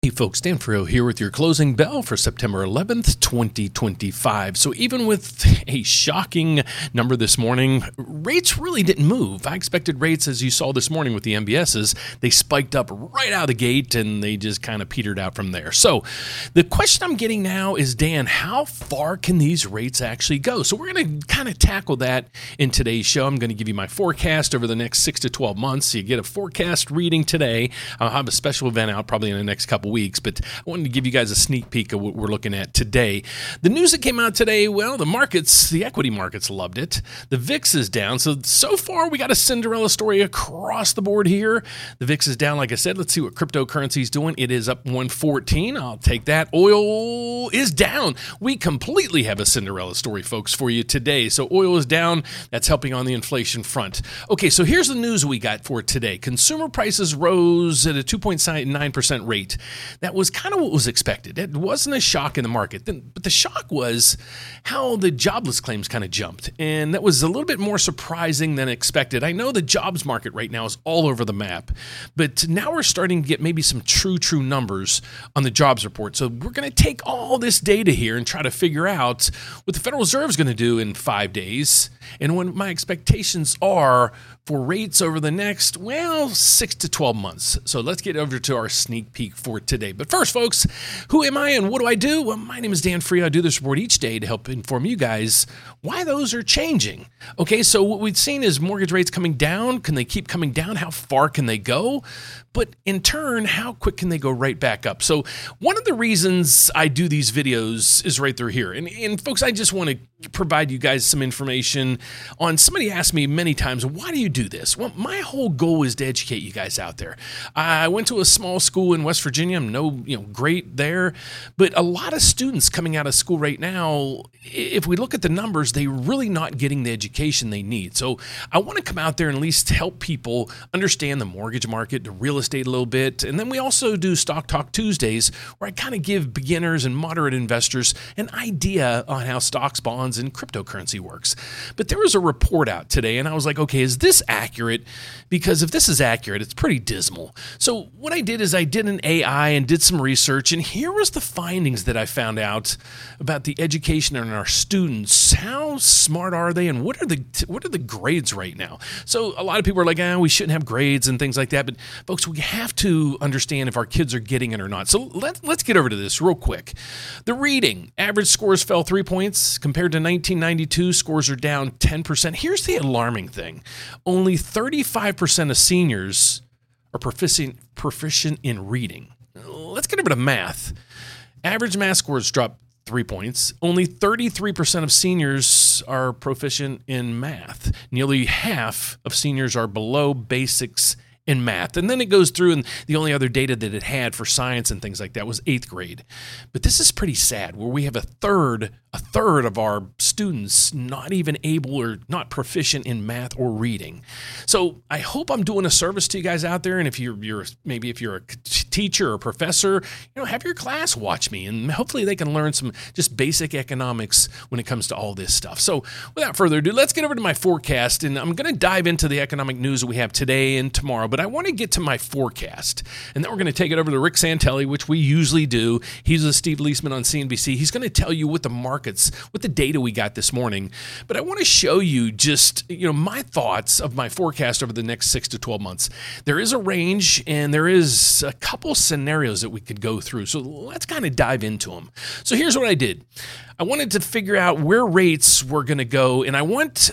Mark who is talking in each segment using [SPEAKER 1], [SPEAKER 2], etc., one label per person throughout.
[SPEAKER 1] Hey folks, Dan Frio here with your closing bell for September 11th, 2025. So even with a shocking number this morning, rates really didn't move. I expected rates, as you saw this morning with the MBSs, they spiked up right out of the gate and they just kind of petered out from there. So the question I'm getting now is, Dan, how far can these rates actually go? So we're going to kind of tackle that in today's show. I'm going to give you my forecast over the next 6 to 12 months. So you get a forecast reading today. I'll have a special event out probably in the next couple weeks, but I wanted to give you guys a sneak peek of what we're looking at today. The news that came out today, well, the equity markets loved it. The VIX is down. So far, we got a Cinderella story across the board here. The VIX is down, like I said. Let's see what cryptocurrency is doing. It is up 114. I'll take that. Oil is down. We completely have a Cinderella story, folks, for you today. So oil is down. That's helping on the inflation front. Okay, so here's the news we got for today. Consumer prices rose at a 2.9% rate. That was kind of what was expected. It wasn't a shock in the market. But the shock was how the jobless claims kind of jumped. And that was a little bit more surprising than expected. I know the jobs market right now is all over the map, but now we're starting to get maybe some true numbers on the jobs report. So we're going to take all this data here and try to figure out what the Federal Reserve is going to do in 5 days and what my expectations are for rates over the next, 6 to 12 months. So let's get over to our sneak peek for today. But first, folks, who am I and what do I do? Well, my name is Dan Frio. I do this report each day to help inform you guys why those are changing. Okay, so what we've seen is mortgage rates coming down. Can they keep coming down? How far can they go? But in turn, how quick can they go right back up? So one of the reasons I do these videos is right through here. And folks, I just want to provide you guys some information on, somebody asked me many times, why do you do this? Well, my whole goal is to educate you guys out there. I went to a small school in West Virginia. I'm no great there, but a lot of students coming out of school right now, if we look at the numbers, they're really not getting the education they need. So I want to come out there and at least help people understand the mortgage market, the real estate a little bit. And then we also do Stock Talk Tuesdays, where I kind of give beginners and moderate investors an idea on how stocks, bonds, and cryptocurrency works. But there was a report out today, and I was like, okay, is this accurate? Because if this is accurate, it's pretty dismal. So what I did is I did an AI and did some research, and here was the findings that I found out about the education in our students. How smart are they, and what are the grades right now? So a lot of people are like, we shouldn't have grades and things like that. But folks, we have to understand if our kids are getting it or not. So let's get over to this real quick. The reading, average scores fell 3 points. Compared to 1992, scores are down 10%. Here's the alarming thing. Only 35% of seniors are proficient in reading. Let's get over to math. Average math scores dropped 3 points. Only 33% of seniors are proficient in math. Nearly half of seniors are below basics in math. And then it goes through, and the only other data that it had for science and things like that was 8th grade. But this is pretty sad, where we have a third of our students not even able or not proficient in math or reading. So I hope I'm doing a service to you guys out there. And if you're a teacher or professor, have your class watch me, and hopefully they can learn some just basic economics when it comes to all this stuff. So without further ado, let's get over to my forecast, and I'm going to dive into the economic news that we have today and tomorrow. But I want to get to my forecast, and then we're going to take it over to Rick Santelli, which we usually do. He's with Steve Leisman on CNBC. He's going to tell you what the markets, what the data we got this morning. But I want to show you just, my thoughts of my forecast over the next 6 to 12 months. There is a range, and there is a couple scenarios that we could go through. So let's kind of dive into them. So here's what I did. I wanted to figure out where rates were going to go, and I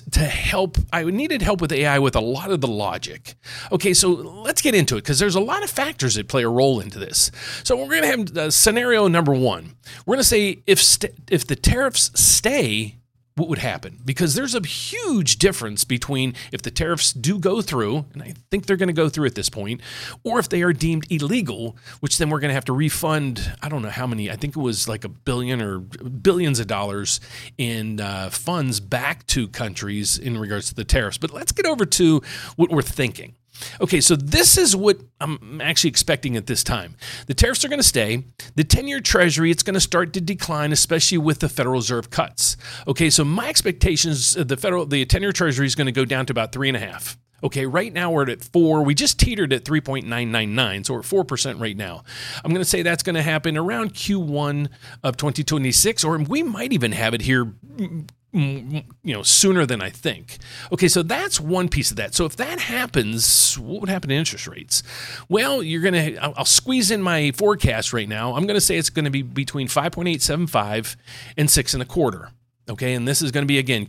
[SPEAKER 1] needed help with AI with a lot of the logic. Okay, so let's get into it, because there's a lot of factors that play a role into this. So we're going to have scenario number one. We're going to say if the tariffs stay, what would happen? Because there's a huge difference between if the tariffs do go through, and I think they're going to go through at this point, or if they are deemed illegal, which then we're going to have to refund, I don't know how many, I think it was like $1 billion or billions of dollars in funds back to countries in regards to the tariffs. But let's get over to what we're thinking. Okay, so this is what I'm actually expecting at this time. The tariffs are going to stay. The 10-year Treasury, it's going to start to decline, especially with the Federal Reserve cuts. Okay, so my expectations, the 10-year Treasury is going to go down to about 3.5. Okay, right now we're at 4. We just teetered at 3.999, so we're at 4% right now. I'm going to say that's going to happen around Q1 of 2026, or we might even have it here sooner than I think. Okay, so that's one piece of that. So if that happens, what would happen to interest rates? Well, I'll squeeze in my forecast right now. I'm going to say it's going to be between 5.875 and 6.25. Okay, and this is going to be, again,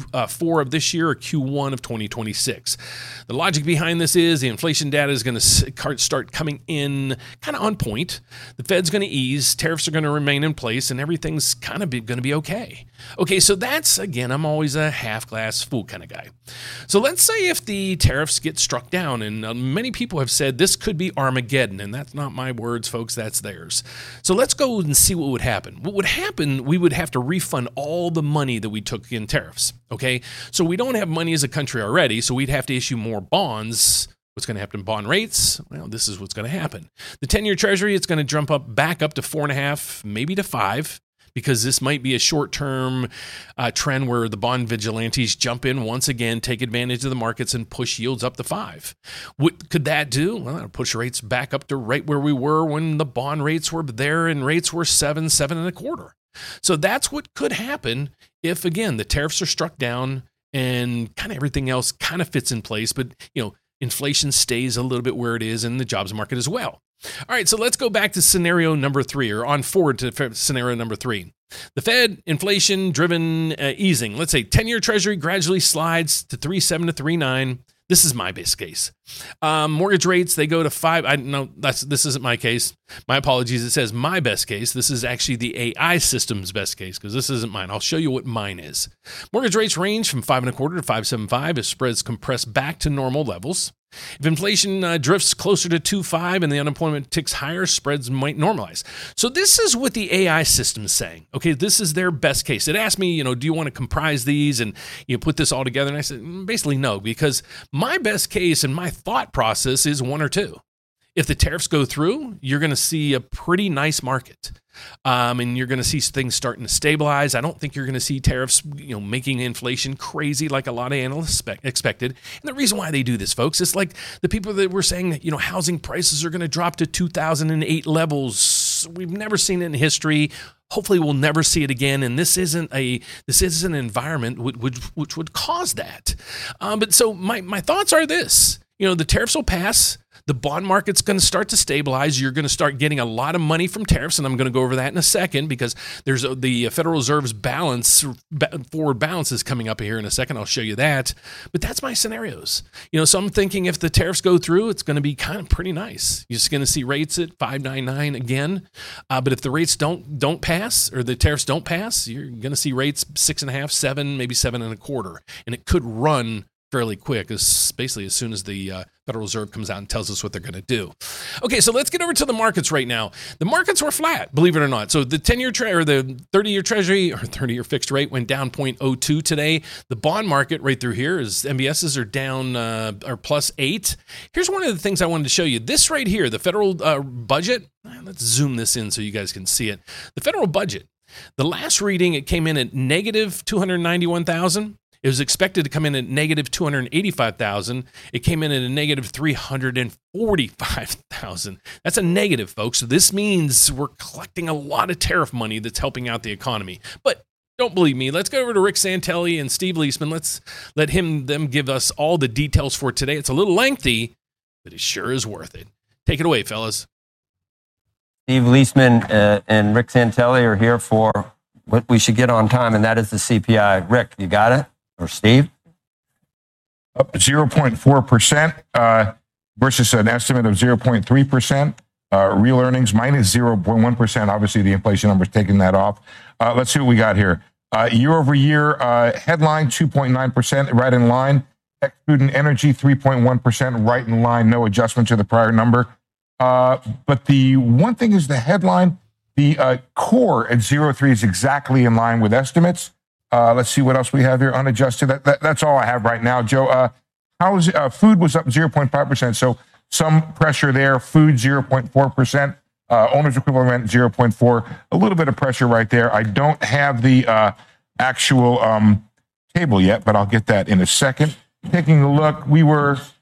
[SPEAKER 1] Q4 of this year or Q1 of 2026. The logic behind this is the inflation data is going to start coming in kind of on point. The Fed's going to ease, tariffs are going to remain in place, and everything's kind of going to be okay. Okay, so that's, again, I'm always a half-glass full kind of guy. So let's say if the tariffs get struck down, and many people have said this could be Armageddon, and that's not my words, folks, that's theirs. So let's go and see what would happen. What would happen, we would have to refund all the money that we took in tariffs, okay? So we don't have money as a country already, so we'd have to issue more bonds. What's going to happen to bond rates? Well, this is what's going to happen. The 10-year Treasury, it's going to jump back up to 4.5, maybe to 5, because this might be a short-term trend where the bond vigilantes jump in once again, take advantage of the markets, and push yields up to 5. What could that do? Well, it'll push rates back up to right where we were when the bond rates were there and rates were 7.25. So that's what could happen if, again, the tariffs are struck down and kind of everything else kind of fits in place, but, inflation stays a little bit where it is and the jobs market as well. All right, so let's go back to scenario number 3, or on forward to scenario number 3. The Fed, inflation-driven easing. Let's say 10-year Treasury gradually slides to 3.7 to 3.9. This is my base case. Mortgage rates, they go to 5. This isn't my case. My apologies. It says my best case. This is actually the AI system's best case because this isn't mine. I'll show you what mine is. Mortgage rates range from 5.25 to 5.75 as spreads compress back to normal levels. If inflation drifts closer to 2.5 and the unemployment ticks higher, spreads might normalize. So this is what the AI system is saying. Okay, this is their best case. It asked me, do you want to comprise these and put this all together? And I said, basically no, because my best case and my thought process is 1 or 2. If the tariffs go through, you're going to see a pretty nice market. And you're going to see things starting to stabilize. I don't think you're going to see tariffs, making inflation crazy like a lot of analysts expected. And the reason why they do this, folks, is like the people that were saying that, housing prices are going to drop to 2008 levels. We've never seen it in history. Hopefully we'll never see it again. And this isn't an environment which would cause that. But so my thoughts are this, the tariffs will pass. The bond market's going to start to stabilize. You're going to start getting a lot of money from tariffs, and I'm going to go over that in a second because there's the Federal Reserve's forward balance is coming up here in a second. I'll show you that. But that's my scenarios. So I'm thinking if the tariffs go through, it's going to be kind of pretty nice. You're just going to see rates at 5.99 again. But if the rates don't pass or the tariffs don't pass, you're going to see rates 6.5, 7, maybe 7.25, and it could run fairly quick, basically as soon as the Federal Reserve comes out and tells us what they're going to do. Okay, so let's get over to the markets right now. The markets were flat, believe it or not. So the 10-year or the 30-year Treasury or 30-year fixed rate went down 0.02 today. The bond market right through here is MBSs are down or plus 8. Here's one of the things I wanted to show you. This right here, the federal budget. Let's zoom this in so you guys can see it. The federal budget. The last reading, it came in at negative 291,000. It was expected to come in at negative 285,000. It came in at a negative 345,000. That's a negative, folks. So this means we're collecting a lot of tariff money that's helping out the economy. But don't believe me. Let's go over to Rick Santelli and Steve Leisman. Let's let them give us all the details for today. It's a little lengthy, but it sure is worth it. Take it away, fellas.
[SPEAKER 2] Steve Leisman and Rick Santelli are here for what we should get on time, and that is the CPI. Rick, you got it? Or Steve?
[SPEAKER 3] Up 0.4% versus an estimate of 0.3%. Real earnings minus 0.1%. Obviously, the inflation number's taking that off. Let's see what we got here. Year over year, headline 2.9%, right in line. Ex-food and energy 3.1%, right in line. No adjustment to the prior number. But the one thing is the headline, the core at 0.3 is exactly in line with estimates. Let's see what else we have here. Unadjusted. That's all I have right now. Joe, how's food was up 0.5%. So some pressure there. Food 0.4%. Owner's equivalent 0.4. A little bit of pressure right there. I don't have the actual table yet, but I'll get that in a second. Taking a look, we were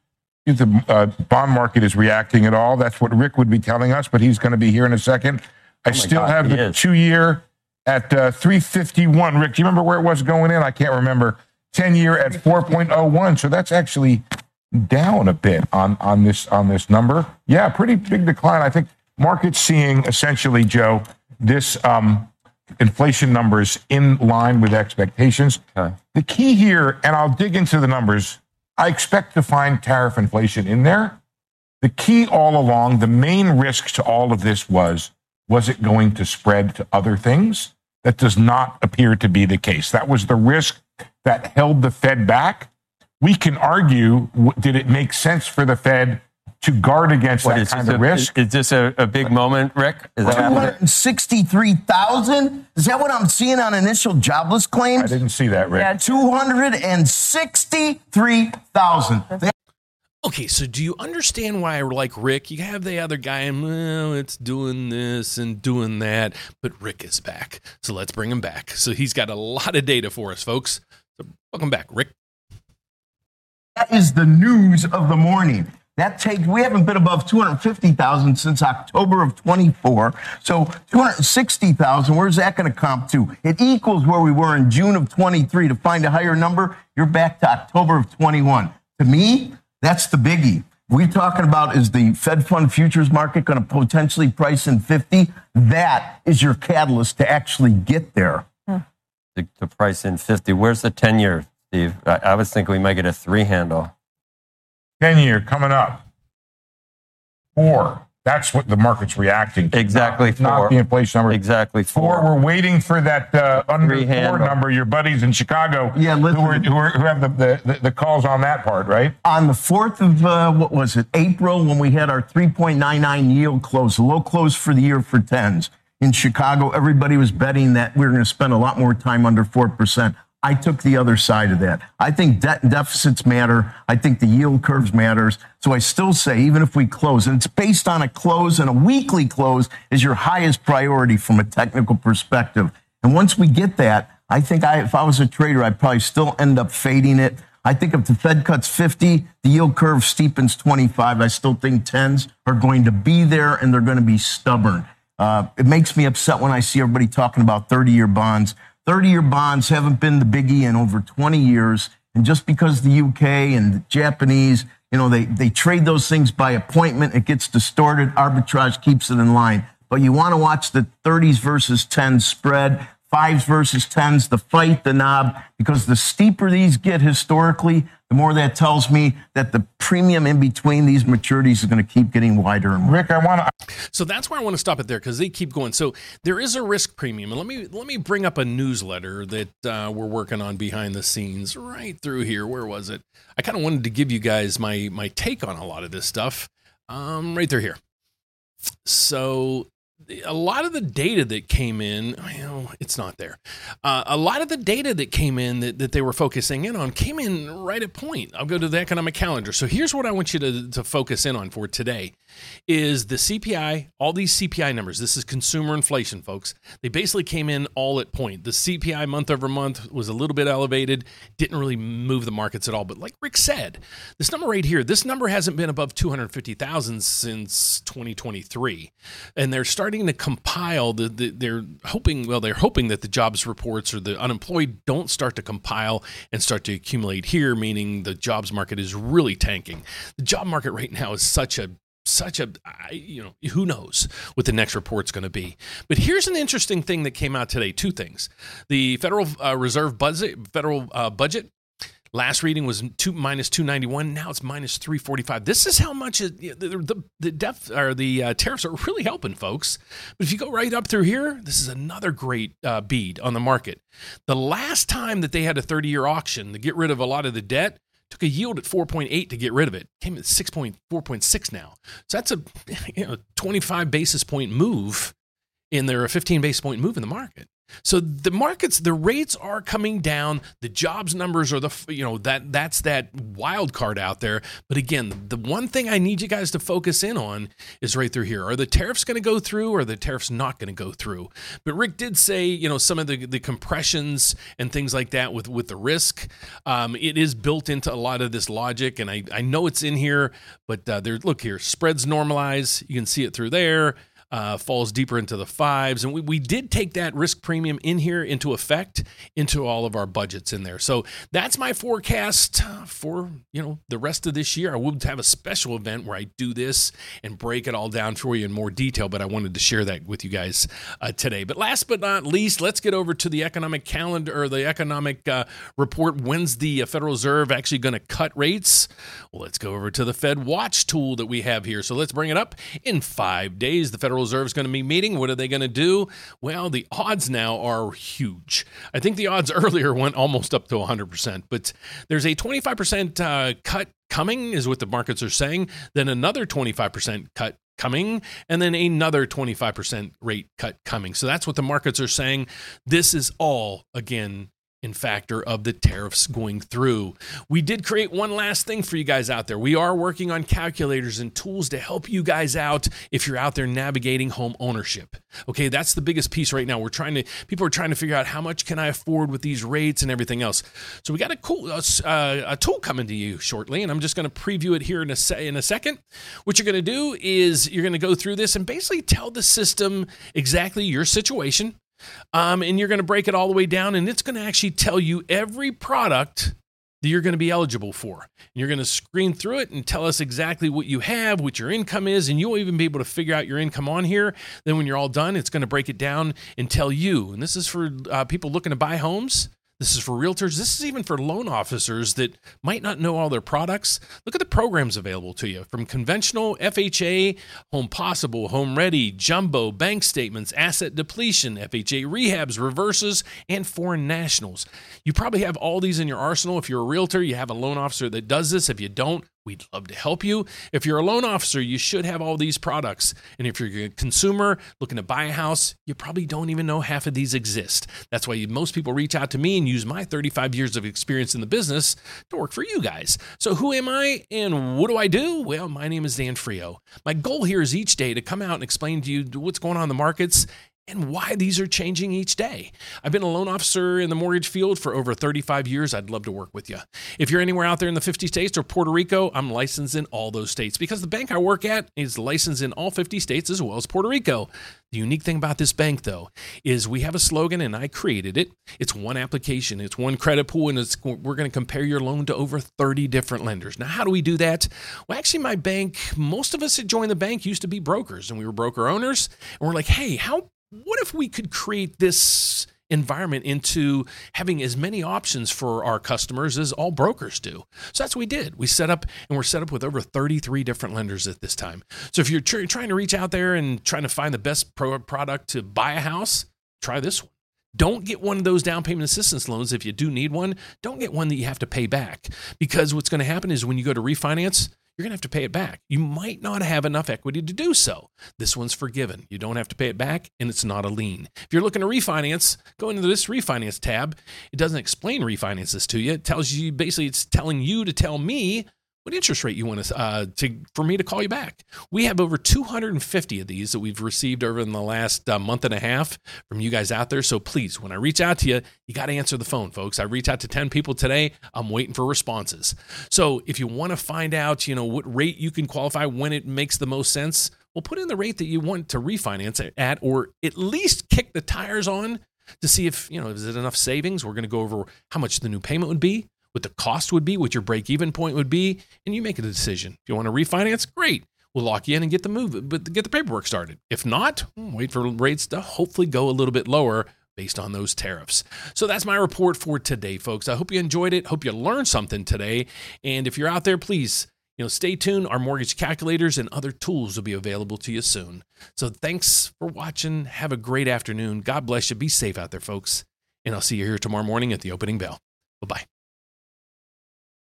[SPEAKER 3] if the bond market is reacting at all. That's what Rick would be telling us, but he's going to be here in a second. I still have the 2-year at 351. Rick, do you remember where it was going in? I can't remember. 10-year at 4.01. So that's actually down a bit on this number. Yeah, pretty big decline. I think market's seeing essentially, Joe, this inflation numbers in line with expectations.
[SPEAKER 2] Okay.
[SPEAKER 3] The key here, and I'll dig into the numbers, I expect to find tariff inflation in there. The key all along, the main risk to all of this was it going to spread to other things? That does not appear to be the case. That was the risk that held the Fed back. We can argue, did it make sense for the Fed to guard against that kind of risk?
[SPEAKER 2] Is this a big moment, Rick? Is that
[SPEAKER 4] 263,000? Is that what I'm seeing on initial jobless claims?
[SPEAKER 3] I didn't see that, Rick.
[SPEAKER 4] Yeah, 263,000.
[SPEAKER 1] Okay, so do you understand why, like Rick, you have the other guy and, well, it's doing this and doing that, but Rick is back. So let's bring him back. So he's got a lot of data for us, folks. So welcome back, Rick.
[SPEAKER 4] That is the news of the morning. We haven't been above 250,000 since October of 24. So 260,000, where's that going to comp to? It equals where we were in June of 23. To find a higher number, you're back to October of 21. To me, that's the biggie. We're talking about, is the Fed fund futures market going to potentially price in 50? That is your catalyst to actually get there.
[SPEAKER 2] the price in 50? Where's the 10-year, Steve? I was thinking we might get a 3 handle.
[SPEAKER 3] 10-year coming up. 4. That's what the market's reacting to.
[SPEAKER 2] Exactly,
[SPEAKER 3] not
[SPEAKER 2] 4.
[SPEAKER 3] the inflation number.
[SPEAKER 2] Exactly,
[SPEAKER 3] 4. We're waiting for that under 4
[SPEAKER 2] handle.
[SPEAKER 3] number. Your buddies in Chicago,
[SPEAKER 4] Yeah,
[SPEAKER 3] who have the calls on that part, right?
[SPEAKER 4] On the 4th of, April, when we had our 3.99 yield close, the low close for the year for 10s. In Chicago, everybody was betting that we were going to spend a lot more time under 4%. I took the other side of that. I think debt and deficits matter. I think the yield curves matters. So I still say, even if we close, and it's based on a close, and a weekly close is your highest priority from a technical perspective. And once we get that, I think if I was a trader, I'd probably still end up fading it. I think if the Fed cuts 50, the yield curve steepens 25. I still think 10s are going to be there, and they're going to be stubborn. It makes me upset when I see everybody talking about 30-year bonds. 30-year bonds haven't been the biggie in over 20 years. And just because the UK and the Japanese, they trade those things by appointment, it gets distorted. Arbitrage keeps it in line. But you want to watch the 30s versus 10s spread, 5s versus 10s, the fight, the knob, because the steeper these get historically, the more that tells me that the premium in between these maturities is going to keep getting wider and wider.
[SPEAKER 3] Rick,
[SPEAKER 1] So that's where I want to stop it there, because they keep going. So there is a risk premium. And let me bring up a newsletter that we're working on behind the scenes right through here. Where was it? I kind of wanted to give you guys my take on a lot of this stuff right through here. So a lot of the data that came in, it's not there. A lot of the data that came in that they were focusing in on came in right at point. I'll go to the economic calendar. So here's what I want you to focus in on for today is the CPI, all these CPI numbers. This is consumer inflation, folks. They basically came in all at point. The CPI month over month was a little bit elevated, didn't really move the markets at all. But like Rick said, this number right here, this number hasn't been above 250,000 since 2023. And they're starting to compile they're hoping that the jobs reports or the unemployed don't start to compile and start to accumulate here, meaning the jobs market is really tanking. The job market right now is such a who knows what the next report's going to be. But here's an interesting thing that came out today. 2 things. The Federal Reserve budget last reading was minus 291. Now it's minus 345. This is how much the tariffs are really helping, folks. But if you go right up through here, this is another great bead on the market. The last time that they had a 30-year auction to get rid of a lot of the debt, took a yield at 4.8 to get rid of it. Came at 4.6 now. So that's a 25 basis point move in there, a 15 basis point move in the market. So the markets, the rates are coming down. The jobs numbers are that's that wild card out there. But again, the one thing I need you guys to focus in on is right through here. Are the tariffs going to go through, or are the tariffs not going to go through? But Rick did say, some of the compressions and things like that with the risk, it is built into a lot of this logic. And I know it's in here, but look here, spreads normalize. You can see it through there. Falls deeper into the fives. And we did take that risk premium in here into effect into all of our budgets in there. So that's my forecast for, the rest of this year. I would have a special event where I do this and break it all down for you in more detail, but I wanted to share that with you guys today. But last but not least, let's get over to the economic calendar, or the economic report. When's the Federal Reserve actually going to cut rates? Well, let's go over to the Fed Watch tool that we have here. So let's bring it up. In 5 days, the Federal Reserve is going to be meeting. What are they going to do? Well, the odds now are huge. I think the odds earlier went almost up to 100%, but there's a 25% cut coming, is what the markets are saying. Then another 25% cut coming, and then another 25% rate cut coming. So that's what the markets are saying. This is all, again, in factor of the tariffs going through. We did create one last thing for you guys out there. We are working on calculators and tools to help you guys out if you're out there navigating home ownership. Okay, that's the biggest piece right now. People are trying to figure out how much can I afford with these rates and everything else. So we got a tool coming to you shortly, and I'm just going to preview it here in a second. What you're going to do is you're going to go through this and basically tell the system exactly your situation. And you're going to break it all the way down, and it's going to actually tell you every product that you're going to be eligible for. And you're going to screen through it and tell us exactly what you have, what your income is, and you'll even be able to figure out your income on here. Then when you're all done, it's going to break it down and tell you. And this is for people looking to buy homes. This is for realtors. This is even for loan officers that might not know all their products. Look at the programs available to you, from conventional, FHA, Home Possible, Home Ready, Jumbo, bank statements, asset depletion, FHA rehabs, reverses, and foreign nationals. You probably have all these in your arsenal. If you're a realtor, you have a loan officer that does this. If you don't, we'd love to help you. If you're a loan officer, you should have all these products. And if you're a consumer looking to buy a house, you probably don't even know half of these exist. That's why most people reach out to me and use my 35 years of experience in the business to work for you guys. So who am I and what do I do? Well, my name is Dan Frio. My goal here is each day to come out and explain to you what's going on in the markets and why these are changing each day. I've been a loan officer in the mortgage field for over 35 years. I'd love to work with you. If you're anywhere out there in the 50 states or Puerto Rico, I'm licensed in all those states because the bank I work at is licensed in all 50 states as well as Puerto Rico. The unique thing about this bank, though, is we have a slogan, and I created it. It's one application. It's one credit pool, and we're going to compare your loan to over 30 different lenders. Now, how do we do that? Well, actually, my bank, most of us that joined the bank used to be brokers, and we were broker owners, and we're like, hey, what if we could create this environment into having as many options for our customers as all brokers do? So that's what we did. We're set up with over 33 different lenders at this time. So if you're trying to reach out there and trying to find the best product to buy a house, try this one. Don't get one of those down payment assistance loans. If you do need one, don't get one that you have to pay back, because what's going to happen is when you go to refinance, you're going to have to pay it back. You might not have enough equity to do so. This one's forgiven. You don't have to pay it back, and it's not a lien. If you're looking to refinance, go into this refinance tab. It doesn't explain refinances to you. It tells you, basically, it's telling you to tell me what interest rate you want for me to call you back. We have over 250 of these that we've received over in the last month and a half from you guys out there. So please, when I reach out to you, you got to answer the phone, folks. I reached out to 10 people today. I'm waiting for responses. So if you want to find out, what rate you can qualify when it makes the most sense, well, put in the rate that you want to refinance at, or at least kick the tires on to see if, is it enough savings? We're going to go over how much the new payment would be, what the cost would be, what your break-even point would be, and you make a decision. If you want to refinance, great. We'll lock you in and get the paperwork started. If not, wait for rates to hopefully go a little bit lower based on those tariffs. So that's my report for today, folks. I hope you enjoyed it. Hope you learned something today. And if you're out there, please, stay tuned. Our mortgage calculators and other tools will be available to you soon. So thanks for watching. Have a great afternoon. God bless you. Be safe out there, folks. And I'll see you here tomorrow morning at the opening bell. Bye-bye.